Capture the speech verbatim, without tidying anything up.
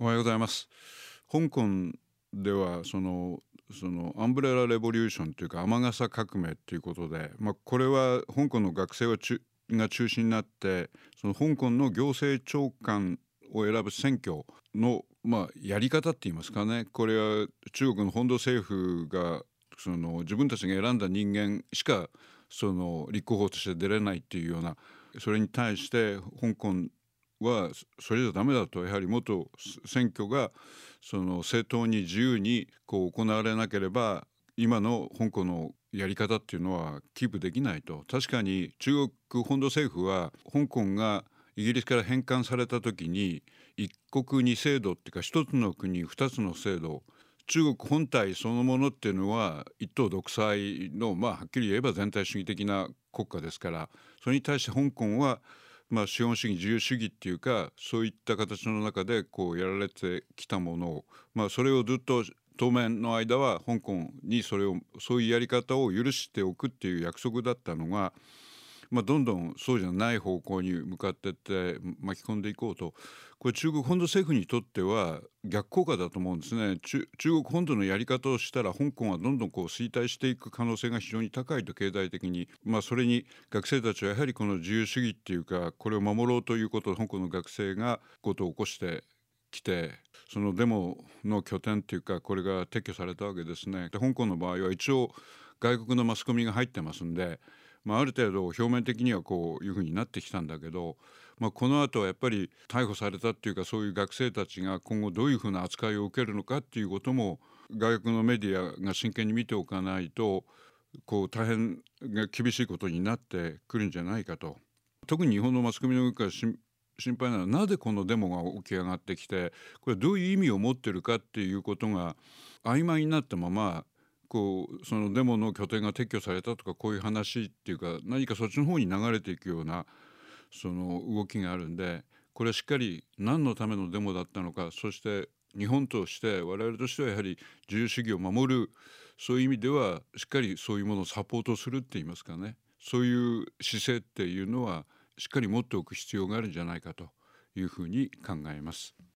おはようございます。香港ではそのそのアンブレラレボリューションというか雨傘革命ということで、まあ、これは香港の学生は中が中心になってその香港の行政長官を選ぶ選挙の、まあ、やり方って言いますかね、これは中国の本土政府がその自分たちが選んだ人間しかその立候補として出れないっていうような、それに対して香港はそれじゃダメだと、やはり元選挙がその正当に自由にこう行われなければ今の香港のやり方っていうのはキープできないと。確かに中国本土政府は香港がイギリスから返還された時に一国二制度っていうか一つの国二つの制度、中国本体そのものっていうのは一党独裁の、まあ、はっきり言えば全体主義的な国家ですから、それに対して香港はまあ、資本主義自由主義っていうかそういった形の中でこうやられてきたものを、まあ、それをずっと当面の間は香港にそれをそういうやり方を許しておくっていう約束だったのが、まあ、どんどんそうじゃない方向に向かっていって巻き込んでいこうと、これ中国本土政府にとっては逆効果だと思うんですね。中中国本土のやり方をしたら香港はどんどんこう衰退していく可能性が非常に高いと、経済的に、まあ、それに学生たちはやはりこの自由主義っていうかこれを守ろうということを香港の学生がことを起こしてきて、そのデモの拠点っていうかこれが撤去されたわけですね。で香港の場合は一応外国のマスコミが入ってますんで、まあ、ある程度表面的にはこういうふうになってきたんだけど、まあ、この後はやっぱり逮捕されたっていうかそういう学生たちが今後どういうふうな扱いを受けるのかっていうことも外国のメディアが真剣に見ておかないとこう大変厳しいことになってくるんじゃないかと。特に日本のマスコミの動きが心配なのは、なぜこのデモが起き上がってきてこれどういう意味を持ってるかっていうことが曖昧になったままこうそのデモの拠点が撤去されたとかこういう話っていうか何かそっちの方に流れていくようなその動きがあるんで、これはしっかり何のためのデモだったのか、そして日本として我々としてはやはり自由主義を守る、そういう意味ではしっかりそういうものをサポートするって言いますかね、そういう姿勢っていうのはしっかり持っておく必要があるんじゃないかというふうに考えます。